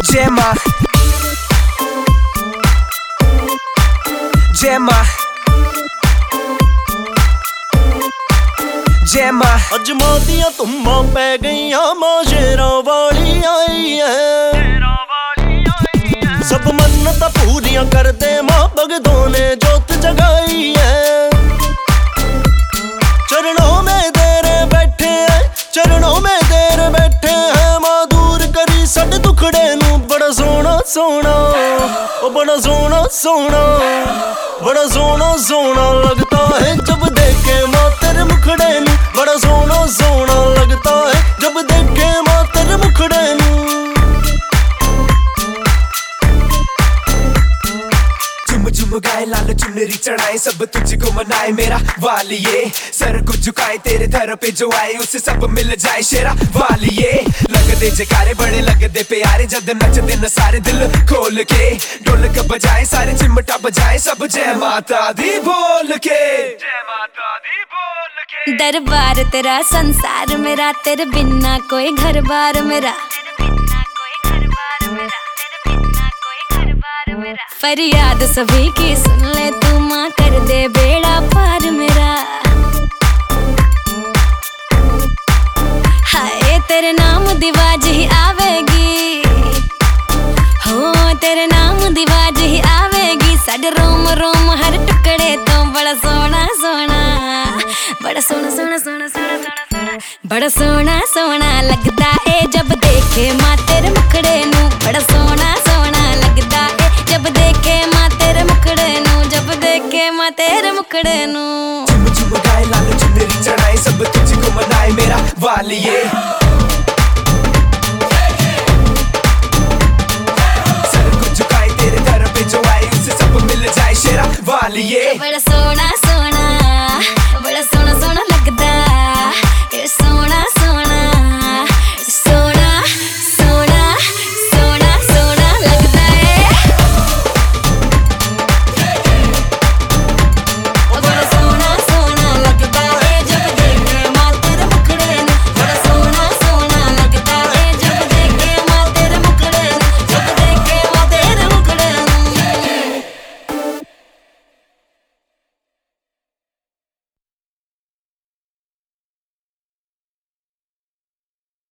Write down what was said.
जय मां जय मां जय मां। अज मां दियां धुम्मां पै गईयां, मां शेरां वाली आई है। सब मन्नतां पूरियां कर दे मां, भगतों ने जोत जगाई है। चरणों में तेरे बैठे हैं, चरणों में तेरे बैठे हैं। मां दूर करी साडे दुखड़े नू, बड़ा सोहना सोहना ओ बड़ा सोहना सोहना, बड़ा सोहना सोहना लगता है जब देखे मां तेरे मुखड़े नू। बड़ा सोहना सोहना लगता है जब देखे मां तेरे मुखड़े नू। झुम गाए लाल चुनरी चढ़ाए, सब तुझको मनाए मेरा वालिए। सर को झुकाए तेरे दर पे जो आए, उसे सब मिल जाए शेरा वालिए। लगदे जयकारे बड़े लगदे प्यारे, जद नचदे न सारे दिल खोल के। ढोलक बजाए सारे चिमटा बजाए, सब जय माता दी बोल के, जय माता दी बोल के। दरबार तेरा संसार मेरा, तेरे बिना कोई घर बार मेरा। फरियाद सभी की सुन ले तू माँ, कर दे बेड़ा पार मेरा। हाय तेरे नाम दिवाज ही आवेगी, हो तेरे नाम दिवाज ही आवेगी। साडे रोम रोम हर टुकड़े तो बड़ा सोना सोना, बड़ा सोना सोना सोना सोना सोना, बड़ा सोना सोना लगता है जब देखे माता